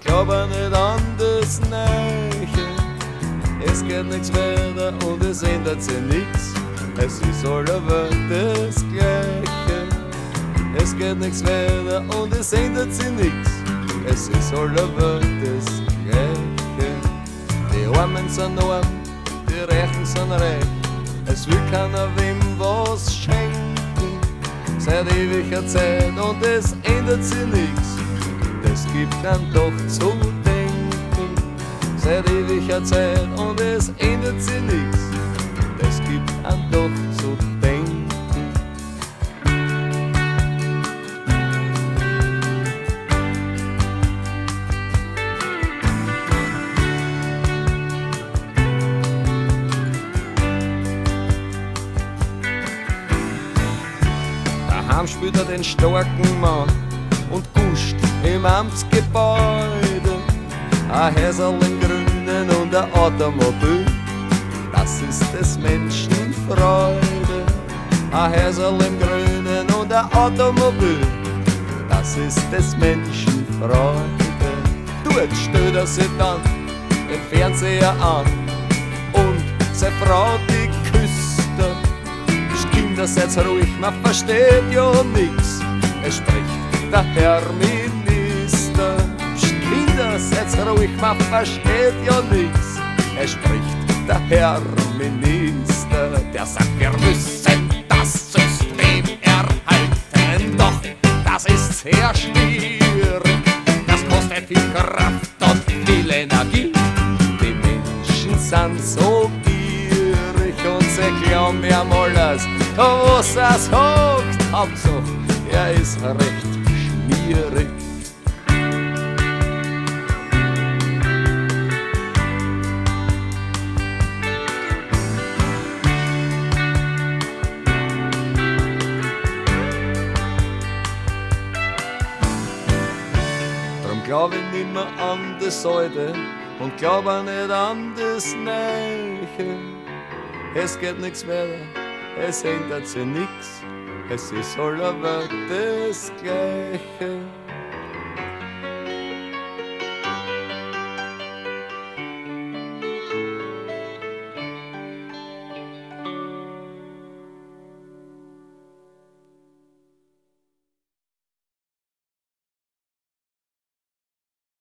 glaub auch nicht an das Neiche. Es geht nix weiter und es ändert sich nix. Es ist aller Welt das Gleiche. Es geht nix weiter und es ändert sich nix. Es ist aller Welt das Gleiche. Die Armen sind arm, die Reichen sind reich. Es will keiner wem was schenken. Seit ewiger Zeit und es ändert sich nix. Es gibt dann doch zu denken. Seit ewiger Zeit und es ändert sich nix. Es gibt dann doch zu denken. Daheim spielt er den starken Mann und guscht im Amtsgebäude. Ein Häuserl im Grünen und ein Automobil, das ist des Menschen Freude. Ein Häuserl im Grünen und ein Automobil, das ist des Menschen Freude. Du, jetzt stellt er sich dann den Fernseher an und seine Frau die küsst er. Kinder, seid ruhig, man versteht ja nix. Es spricht der Herr Minister. Kinder, seid ruhig, man versteht ja nix. Es spricht der Herr Minister. Der sagt, wir müssen das System erhalten. Doch das ist sehr schwierig. Das kostet viel Kraft und viel Energie. Die Menschen sind so gierig und sie glauben ja mal alles, was er sagt. Hauptsache, er ist recht schmierig. Drum glaub ich nimmer an das Alte und glaub auch nicht an das Neue. Es geht nix weiter, es ändert sich nix. Es ist aller Welt das Gleiche.